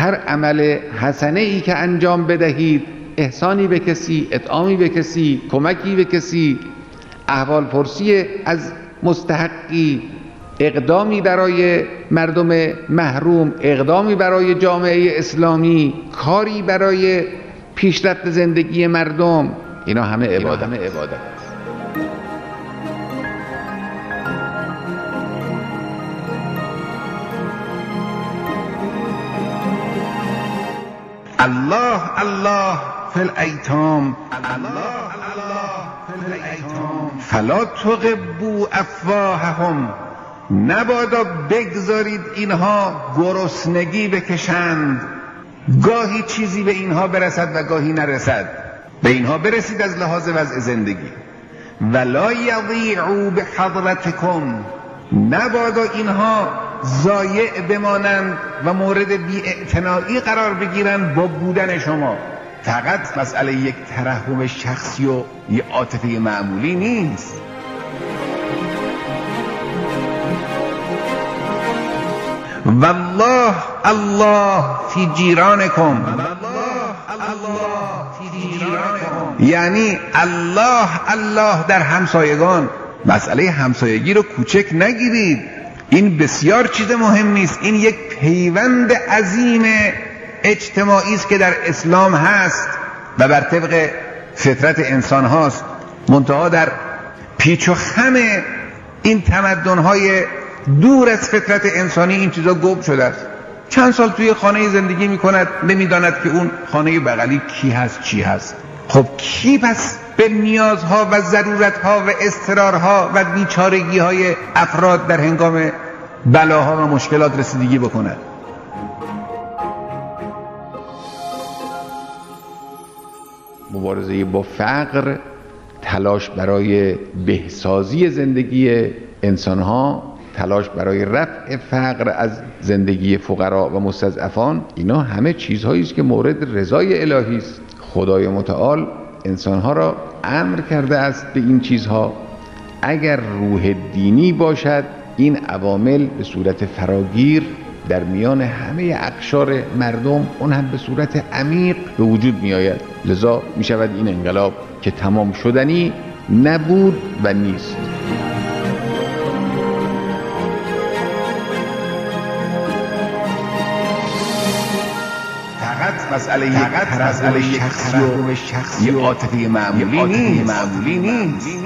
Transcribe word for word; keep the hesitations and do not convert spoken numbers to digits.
هر عمل حسنه ای که انجام بدهید، احسانی به کسی، اطعامی به کسی، کمکی به کسی، احوال پرسی از مستحقی، اقدامی برای مردم محروم، اقدامی برای جامعه اسلامی، کاری برای پیشرفت زندگی مردم، اینا همه عبادت. همه عبادت. الله الله فی الایتام، فلا تغبوا افواههم، نبادا بگذارید اینها گرسنگی بکشند، گاهی چیزی به اینها برسد و گاهی نرسد. به اینها برسید از لحاظ وضع زندگی. ولا یضیعوا بحضرتکم، نبادا اینها ضایع بمانند و مورد بی‌اعتنایی قرار بگیرند با بودن شما. فقط مسئله یک ترحم شخصی و یه عاطفه معمولی نیست. والله الله فی جیرانکم، یعنی الله الله در همسایگان. مسئله همسایگی رو کوچک نگیرید، این بسیار چیز مهمی است. این یک پیوند عظیم اجتماعی است که در اسلام هست و بر طبق فطرت انسان هاست. منتها در پیچ و خم این تمدن‌های دور از فطرت انسانی این چیزا گم شده است. چند سال توی خانه زندگی میکند، نمیداند که اون خانه بغلی کی هست چی هست. خب کی پس به نیازها و ضرورتها و اضطرارها و بیچارگی‌های افراد در هنگام بلاها و مشکلات رسیدگی بکند؟ مبارزه با فقر، تلاش برای بهسازی زندگی انسانها، تلاش برای رفع فقر از زندگی فقرا و مستضعفان، اینا همه چیزهایی است که مورد رضای الهی است. خدای متعال انسانها را امر کرده است به این چیزها. اگر روح دینی باشد، این عوامل به صورت فراگیر در میان همه اقشار مردم، اون هم به صورت عمیق به وجود می آید. لذا می شود این انقلاب که تمام شدنی نبود و نیست. فقط مسئله یک مسئله شخصی و عاطفی معمولی نیست.